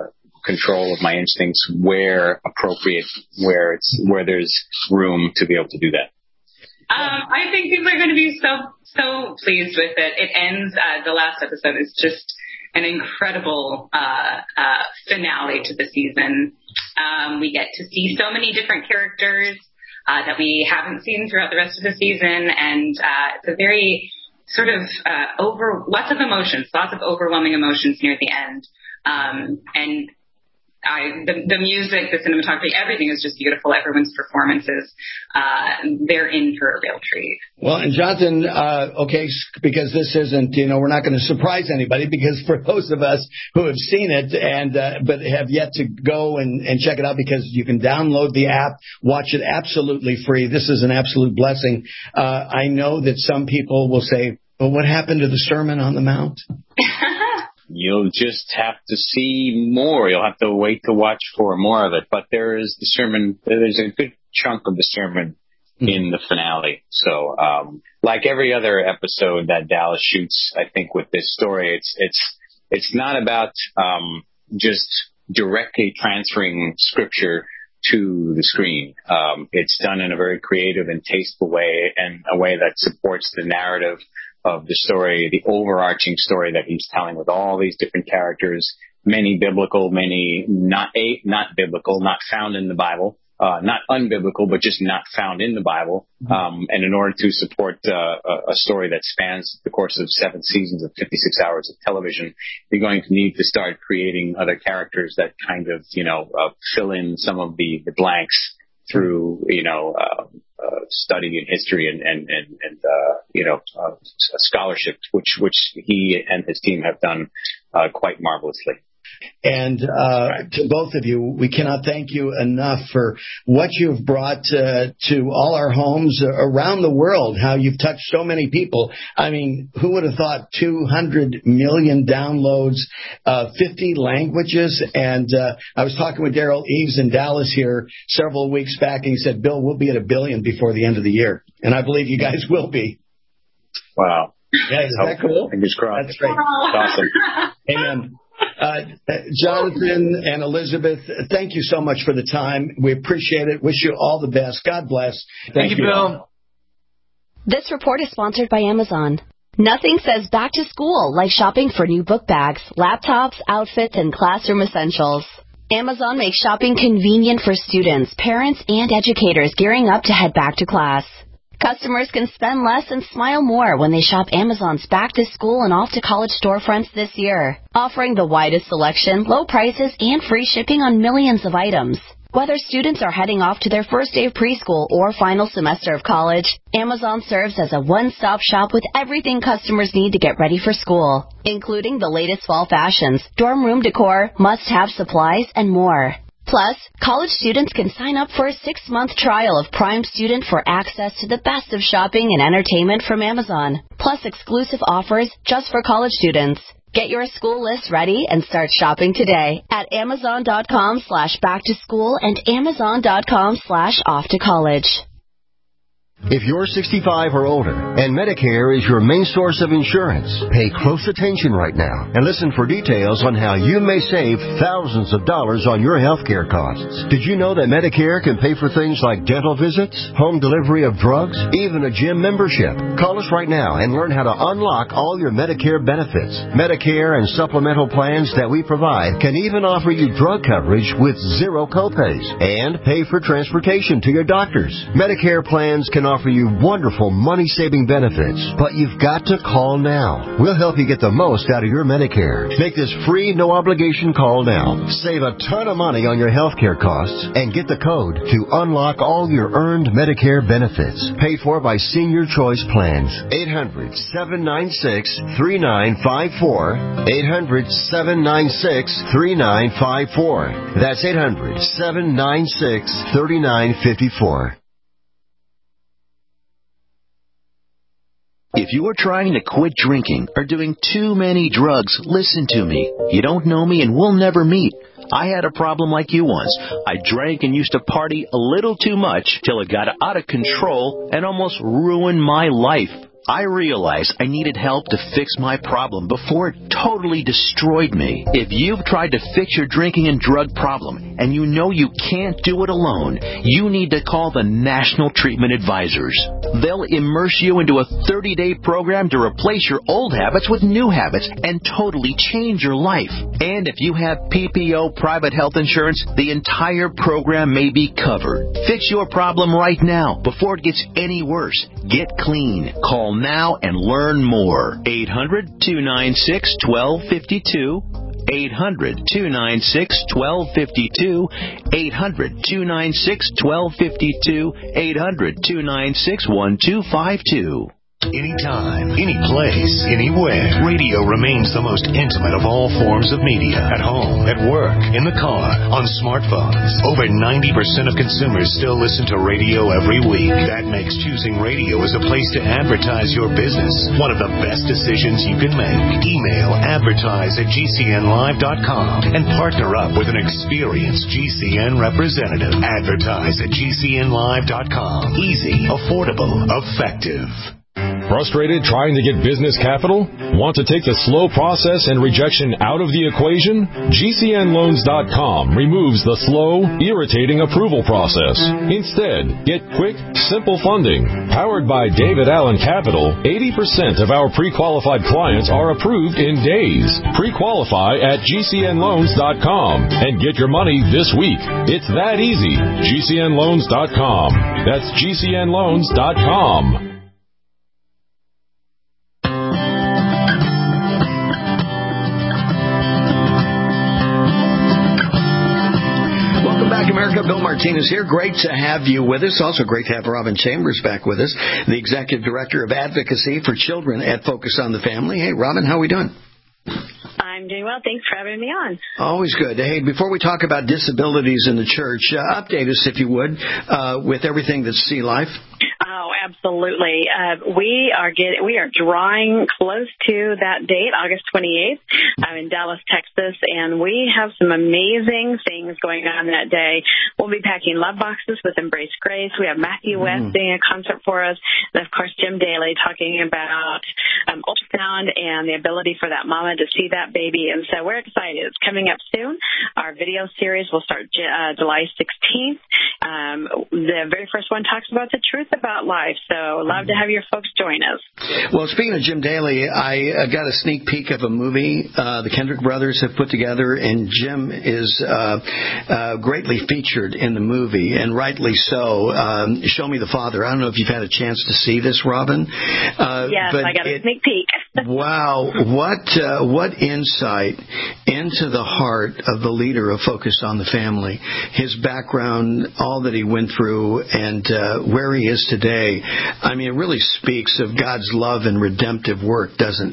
S20: control of my instincts where appropriate, where it's where there's room to be able to do that.
S21: Um, I think people are going to be so so pleased with it. It ends. Uh, the last episode is just an incredible uh, uh, finale to the season. Um, we get to see so many different characters uh, that we haven't seen throughout the rest of the season, and uh, it's a very sort of uh, over lots of emotions, lots of overwhelming emotions near the end, um, and. I, the, the music, the cinematography, everything is just beautiful. Everyone's performances, uh, they're in for a real treat.
S12: Well, and Jonathan, uh, okay, because this isn't, you know, we're not going to surprise anybody, because for those of us who have seen it and uh, but have yet to go and, and check it out, because you can download the app, watch it absolutely free. This is an absolute blessing. Uh, I know that some people will say, well, what happened to the Sermon on the Mount?
S20: You'll just have to see more. You'll have to wait to watch for more of it. But there is the sermon. There's a good chunk of the sermon mm-hmm. in the finale. So, um, like every other episode that Dallas shoots, I think with this story, it's it's it's not about um, just directly transferring scripture to the screen. Um, it's done in a very creative and tasteful way, and a way that supports the narrative of the story, the overarching story that he's telling, with all these different characters, many biblical, many not a, not biblical, not found in the Bible, uh, not unbiblical, but just not found in the Bible. Um, and in order to support uh, a, a story that spans the course of seven seasons of fifty-six hours of television, you're going to need to start creating other characters that kind of, you know, uh, fill in some of the, the blanks through, you know, uh, uh, study in history and, and, and, and uh, you know, uh, scholarship, which, which he and his team have done uh, quite marvelously.
S12: And uh, to both of you, we cannot thank you enough for what you've brought uh, to all our homes around the world, how you've touched so many people. I mean, who would have thought two hundred million downloads, uh, fifty languages? And uh, I was talking with Daryl Eves in Dallas here several weeks back, and he said, Bill, we'll be at a billion before the end of the year. And I believe you guys will be.
S20: Wow.
S12: Yeah, is that cool?
S20: Fingers crossed.
S12: That's great.
S20: That's awesome.
S12: Amen. Uh, Jonathan and Elizabeth, thank you so much for the time. We appreciate it. Wish you all the best. God bless. Thank,
S1: thank you, Bill.
S22: This report is sponsored by Amazon. Nothing says back to school like shopping for new book bags, laptops, outfits, and classroom essentials. Amazon makes shopping convenient for students, parents, and educators gearing up to head back to class. Customers can spend less and smile more when they shop Amazon's back-to-school and off-to-college storefronts this year, offering the widest selection, low prices, and free shipping on millions of items. Whether students are heading off to their first day of preschool or final semester of college, Amazon serves as a one-stop shop with everything customers need to get ready for school, including the latest fall fashions, dorm room decor, must-have supplies, and more. Plus, college students can sign up for a six-month trial of Prime Student for access to the best of shopping and entertainment from Amazon, plus exclusive offers just for college students. Get your school list ready and start shopping today at amazon.com slash back to school and amazon.com slash off to college.
S11: If you're sixty-five or older and Medicare is your main source of insurance, pay close attention right now and listen for details on how you may save thousands of dollars on your health care costs. Did you know that Medicare can pay for things like dental visits, home delivery of drugs, even a gym membership? Call us right now and learn how to unlock all your Medicare benefits. Medicare and supplemental plans that we provide can even offer you drug coverage with zero copays and pay for transportation to your doctors. Medicare plans can offer you wonderful money-saving benefits, but you've got to call now. We'll help you get the most out of your Medicare. Make this free, no-obligation call now. Save a ton of money on your health care costs and get the code to unlock all your earned Medicare benefits. Paid for by Senior Choice Plans. eight hundred, seven nine six, three nine five four. eight hundred, seven nine six, three nine five four. That's eight hundred, seven nine six, three nine five four.
S23: If you are trying to quit drinking or doing too many drugs, listen to me. You don't know me and we'll never meet. I had a problem like you once. I drank and used to party a little too much till it got out of control and almost ruined my life. I realized I needed help to fix my problem before it totally destroyed me. If you've tried to fix your drinking and drug problem and you know you can't do it alone, you need to call the National Treatment Advisors. They'll immerse you into a thirty-day program to replace your old habits with new habits and totally change your life. And if you have P P O private health insurance, the entire program may be covered. Fix your problem right now before it gets any worse. Get clean. Call now and learn more. eight hundred, two nine six, one two five two. eight hundred, two nine six, one two five two. eight hundred, two nine six, one two five two. eight hundred, two nine six, one two five two.
S1: Anytime, any place, anywhere. Radio remains the most intimate of all forms of media. At home, at work, in the car, on smartphones. Over ninety percent of consumers still listen to radio every week. That makes choosing radio as a place to advertise your business one of the best decisions you can make. Email advertise at G C N live dot com and partner up with an experienced G C N representative. Advertise at G C N live dot com. Easy, affordable, effective.
S5: Frustrated trying to get business capital? Want to take the slow process and rejection out of the equation? G C N loans dot com removes the slow, irritating approval process. Instead, get quick, simple funding. Powered by David Allen Capital, eighty percent of our pre-qualified clients are approved in days. Pre-qualify at G C N loans dot com and get your money this week. It's that easy. G C N loans dot com. That's G C N loans dot com.
S12: America, Bill Martinez here. Great to have you with us. Also great to have Robin Chambers back with us, the Executive Director of Advocacy for Children at Focus on the Family. Hey, Robin, how are we doing?
S8: I'm doing well. Thanks for having me on.
S12: Always good. Hey, before we talk about disabilities in the church, uh, update us, if you would, uh, with everything that's Sea Life.
S8: Oh, absolutely. Uh, we are getting, we are drawing close to that date, August twenty-eighth. I'm in Dallas, Texas, and we have some amazing things going on that day. We'll be packing love boxes with Embrace Grace. We have Matthew mm. West doing a concert for us, and of course Jim Daly talking about um, ultrasound and the ability for that mama to see that baby. And so we're excited. It's coming up soon. Our video series will start uh, July sixteenth. Um, the very first one talks about the truth about life. So love to have your folks join us.
S12: Well, speaking of Jim Daly, I uh, got a sneak peek of a movie uh, the Kendrick brothers have put together, and Jim is uh, uh, greatly featured in the movie, and rightly so. Um, Show Me the Father. I don't know if you've had a chance to see this, Robin. Uh,
S8: yes,
S12: but
S8: I got a
S12: it,
S8: sneak peek.
S12: Wow, what uh, what insight into the heart of the leader of Focus on the Family, his background, all that he went through, and uh, where he is today. I mean, it really speaks of God's love and redemptive work, doesn't it?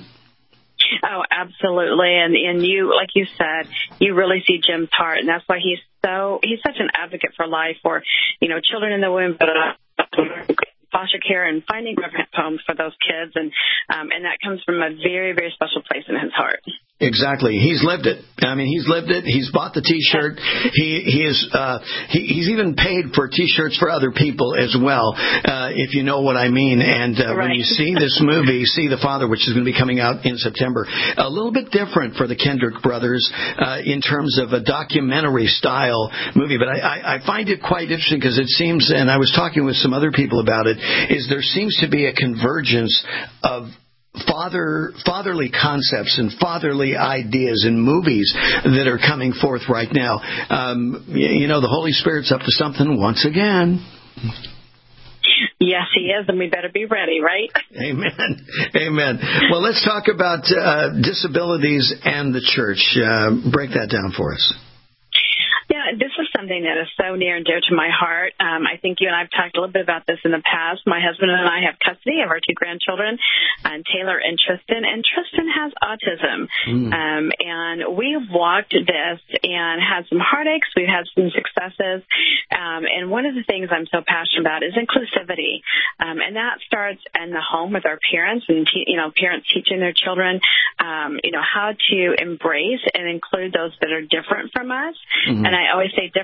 S8: Oh, absolutely. And and you, like you said, you really see Jim's heart, and that's why he's so he's such an advocate for life, for, you know, children in the womb, but uh, foster care and finding reverent homes for those kids, and um, and that comes from a very, very special place in his heart.
S12: Exactly. He's lived it. I mean, he's lived it. He's bought the T-shirt. He he is uh, he, he's even paid for T-shirts for other people as well, uh, if you know what I mean. And uh, right. when you see this movie, See the Father, which is going to be coming out in September, a little bit different for the Kendrick brothers uh, in terms of a documentary style movie. But I, I, I find it quite interesting because it seems, and I was talking with some other people about it, is there seems to be a convergence of father fatherly concepts and fatherly ideas in movies that are coming forth right now. Um, you know, the Holy Spirit's up to something once again.
S8: Yes, he is, and we better be ready, right?
S12: Amen. Amen. Well, let's talk about uh, disabilities and the church. Uh, break that down for us.
S8: Yeah, this is something that is so near and dear to my heart. Um, I think you and I have talked a little bit about this in the past. My husband and I have custody of our two grandchildren, um, Taylor and Tristan, and Tristan has autism. Mm. Um, and we've walked this and had some heartaches. We've had some successes. Um, and one of the things I'm so passionate about is inclusivity. Um, and that starts in the home with our parents and, te- you know, parents teaching their children, um, you know, how to embrace and include those that are different from us. Mm-hmm. And I always say different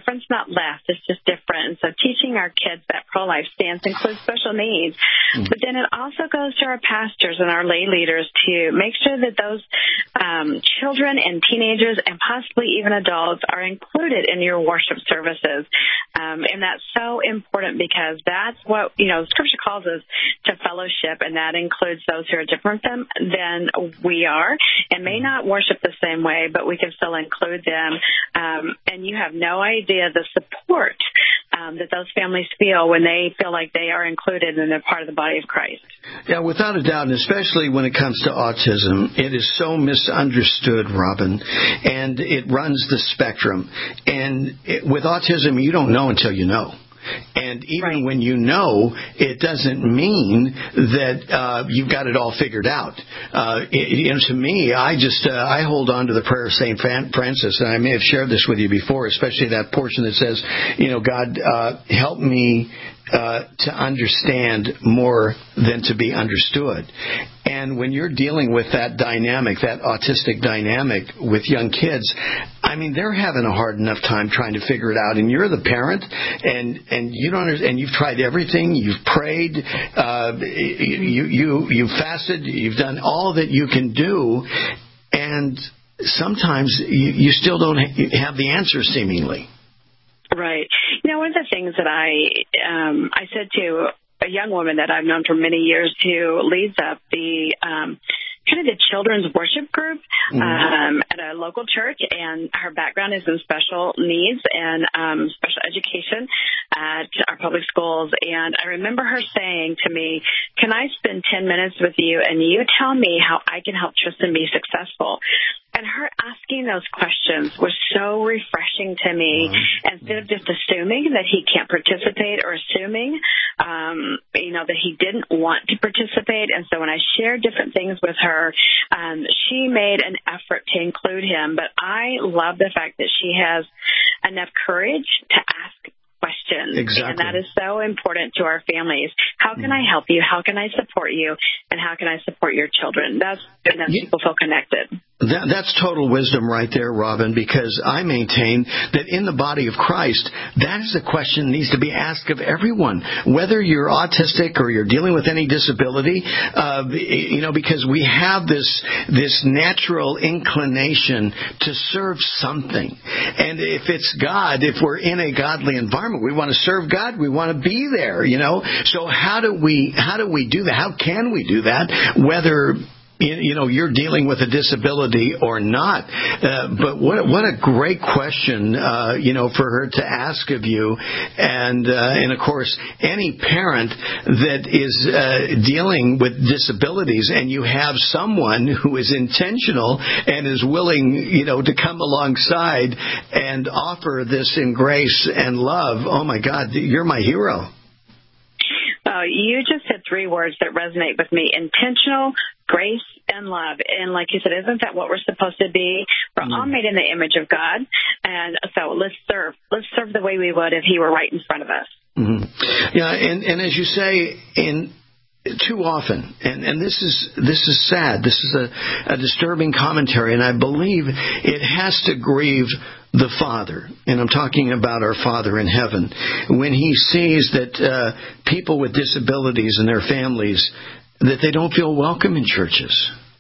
S8: difference, not less. It's just different. And so teaching our kids that pro-life stance includes special needs. Mm-hmm. But then it also goes to our pastors and our lay leaders to make sure that those um, children and teenagers and possibly even adults are included in your worship services. Um, and that's so important because that's what, you know, Scripture calls us to fellowship, and that includes those who are different than, than we are and may not worship the same way, but we can still include them. Um, and you have no idea the support um, that those families feel when they feel like they are included and they're part of the body of Christ.
S12: Yeah, without a doubt, and especially when it comes to autism, it is so misunderstood, Robin, and it runs the spectrum. And it, with autism, you don't know until you know. And even right. when you know, it doesn't mean that uh, you've got it all figured out. Uh, it, you know, to me, I just uh, I hold on to the prayer of Saint Francis, and I may have shared this with you before, especially that portion that says, you know, God, uh, help me uh, to understand more than to be understood. And when you're dealing with that dynamic, that autistic dynamic with young kids, I mean, they're having a hard enough time trying to figure it out. And you're the parent, and, and you don't understand, and you've tried everything. You've prayed, uh, you you you fasted. You've done all that you can do, and sometimes you, you still don't have the answer, seemingly.
S8: Right. You know, one of the things that I um, I said to a young woman that I've known for many years who leads up the um, kind of the children's worship group um, mm-hmm. at a local church, and her background is in special needs and um, special education at our public schools. And I remember her saying to me, "Can I spend ten minutes with you and you tell me how I can help Tristan be successful?" And her asking those questions was so refreshing to me. Mm-hmm. Instead of just assuming that he can't participate or assuming, um, you know, that he didn't want to participate. And so when I shared different things with her, um, she made an effort to include him. But I love the fact that she has enough courage to ask questions.
S12: Exactly.
S8: And that is so important to our families. How can I help you? How can I support you? And how can I support your children? That's good enough yeah. people feel connected.
S12: That, that's total wisdom right there, Robin, because I maintain that in the body of Christ, that is a question that needs to be asked of everyone, whether you're autistic or you're dealing with any disability, uh, you know, because we have this this natural inclination to serve something. And if it's God, if we're in a godly environment, we want to serve God, we want to be there, you know. So how do we how do we do that? How can we do that? Whether you know, you're dealing with a disability or not. Uh, but what what a great question, uh, you know, for her to ask of you. And, uh, and of course, any parent that is uh, dealing with disabilities and you have someone who is intentional and is willing, you know, to come alongside and offer this in grace and love, oh, my God, you're my hero.
S8: Oh, you just said three words that resonate with me: intentional, grace, and love. And like you said, isn't that what we're supposed to be? We're mm. all made in the image of God. And so let's serve. Let's serve the way we would if he were right in front of us.
S12: Mm-hmm. Yeah, and, and as you say, in too often, and, and this is this is sad, this is a, a disturbing commentary, and I believe it has to grieve the Father, and I'm talking about our Father in heaven, when he sees that uh, people with disabilities and their families, that they don't feel welcome in churches.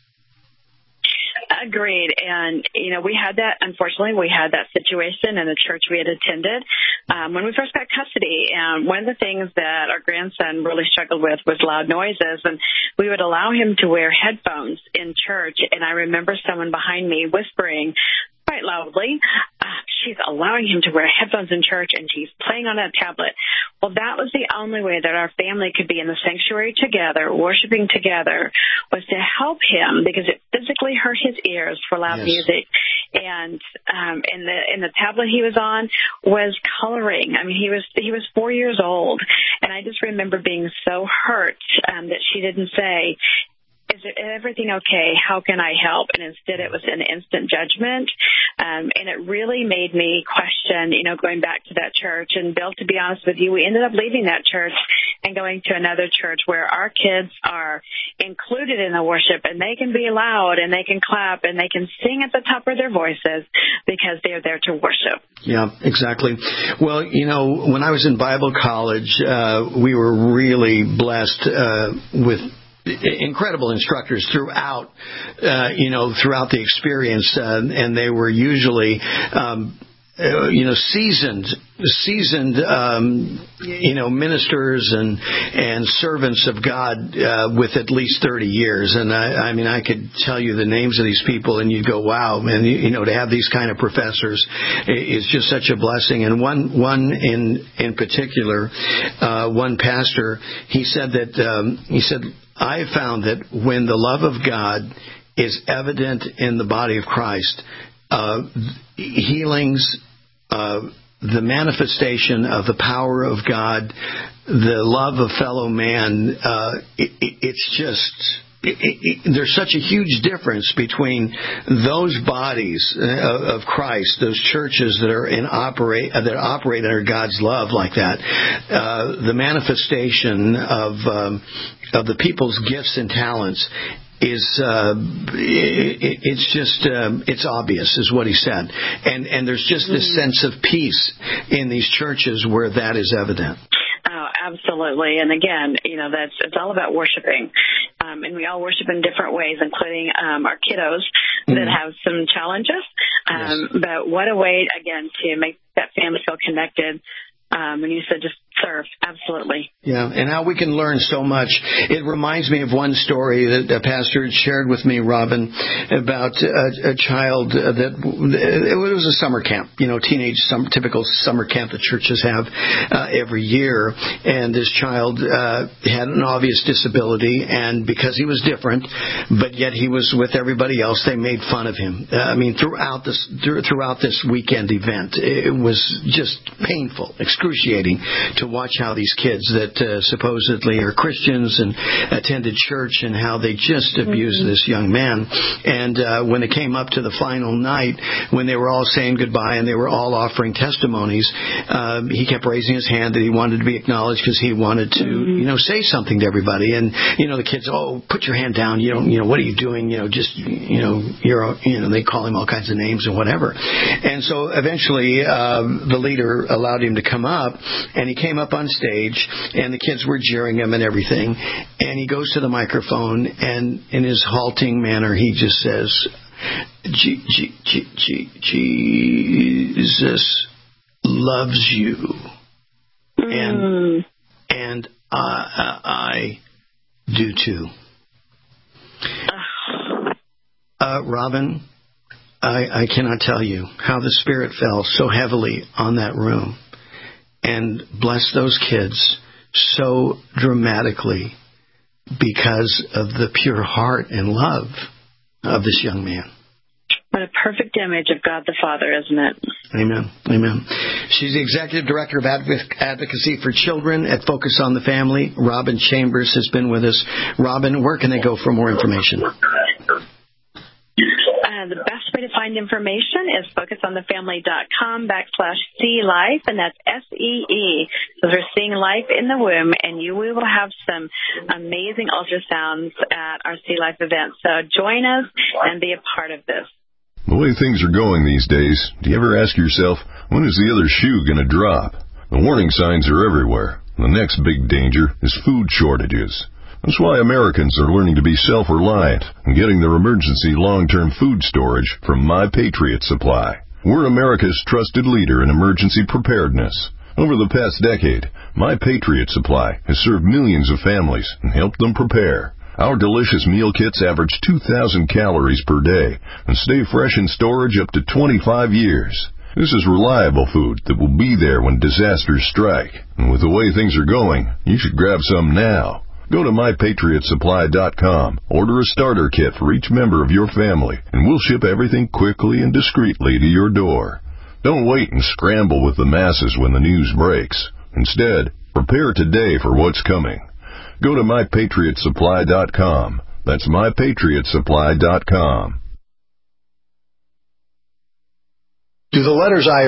S8: Agreed. And, you know, we had that, unfortunately, we had that situation in the church we had attended um, when we first got custody. And one of the things that our grandson really struggled with was loud noises. And we would allow him to wear headphones in church. And I remember someone behind me whispering quite loudly, uh, she's allowing him to wear headphones in church and he's playing on a tablet. Well, that was the only way that our family could be in the sanctuary together, worshiping together, was to help him because it physically hurt his ears for loud yes. music. And um, and the and the tablet he was on was coloring. I mean, he was he was four years old, and I just remember being so hurt um, that she didn't say, "Is everything okay? How can I help?" And instead it was an instant judgment. Um, and it really made me question, you know, going back to that church. And Bill, to be honest with you, we ended up leaving that church and going to another church where our kids are included in the worship, and they can be loud and they can clap and they can sing at the top of their voices because they're there to worship.
S12: Yeah, exactly. Well, you know, when I was in Bible college, uh, we were really blessed uh, with incredible instructors throughout, uh, you know, throughout the experience, uh, and they were usually, um, uh, you know, seasoned, seasoned, um, you know, ministers and and servants of God uh, with at least thirty years. And I, I mean, I could tell you the names of these people, and you'd go, "Wow!" And you know, to have these kind of professors is just such a blessing. And one one in in particular, uh, one pastor, he said that um, he said. I have found that when the love of God is evident in the body of Christ, uh, healings, uh, the manifestation of the power of God, the love of fellow man, uh, it, it, it's just... It, it, it, there's such a huge difference between those bodies uh, of Christ, those churches that are in operate uh, that operate under God's love like that. Uh, the manifestation of um, of the people's gifts and talents is uh, it, it's just uh, it's obvious, is what he said, and and there's just this sense of peace in these churches where that is evident.
S8: Oh, absolutely. And again, you know, that's it's all about worshiping. Um, and we all worship in different ways, including um, our kiddos mm-hmm. that have some challenges. Um, yes. But what a way, again, to make that family feel connected. Um, and you said just serve. Absolutely.
S12: Yeah, and how we can learn so much. It reminds me of one story that a pastor had shared with me, Robin, about a, a child that it was a summer camp, you know, teenage, some typical summer camp that churches have uh, every year. And this child uh, had an obvious disability, and because he was different, but yet he was with everybody else, they made fun of him. Uh, I mean, throughout this throughout this weekend event, it was just painful, excruciating to watch how these kids that uh, supposedly are Christians and attended church and how they just abused mm-hmm. this young man. And uh, when it came up to the final night, when they were all saying goodbye and they were all offering testimonies, uh, he kept raising his hand that he wanted to be acknowledged because he wanted to, mm-hmm. you know, say something to everybody. And, you know, the kids, oh, put your hand down. You don't, you know, what are you doing? You know, just, you know, you're, you know, they call him all kinds of names and whatever. And so eventually uh, the leader allowed him to come up, and he came up on stage, and the kids were jeering him and everything. And he goes to the microphone, and in his halting manner, he just says, G- G- G- G- Jesus loves you. Mm. And and I, I do too. Uh, Robin, I, I cannot tell you how the Spirit fell so heavily on that room and blessed those kids so dramatically because of the pure heart and love of this young man.
S8: What a perfect image of God the Father, isn't it?
S12: Amen. Amen. She's the Executive Director of Advocacy for Children at Focus on the Family. Robin Chambers has been with us. Robin, where can they go for more information?
S8: Uh, the best way to find information is focusonthefamily.com backslash see life, and that's S E E. So we're seeing life in the womb, and you we will have some amazing ultrasounds at our See Life event. So join us and be a part of this.
S7: The way things are going these days, do you ever ask yourself, when is the other shoe going to drop? The warning signs are everywhere. The next big danger is food shortages. That's why Americans are learning to be self-reliant and getting their emergency long-term food storage from My Patriot Supply. We're America's trusted leader in emergency preparedness. Over the past decade, My Patriot Supply has served millions of families and helped them prepare. Our delicious meal kits average two thousand calories per day and stay fresh in storage up to twenty-five years. This is reliable food that will be there when disasters strike. And with the way things are going, you should grab some now. Go to my patriot supply dot com, order a starter kit for each member of your family, and we'll ship everything quickly and discreetly to your door. Don't wait and scramble with the masses when the news breaks. Instead, prepare today for what's coming. Go to my patriot supply dot com. That's my patriot supply dot com.
S9: Do the letters I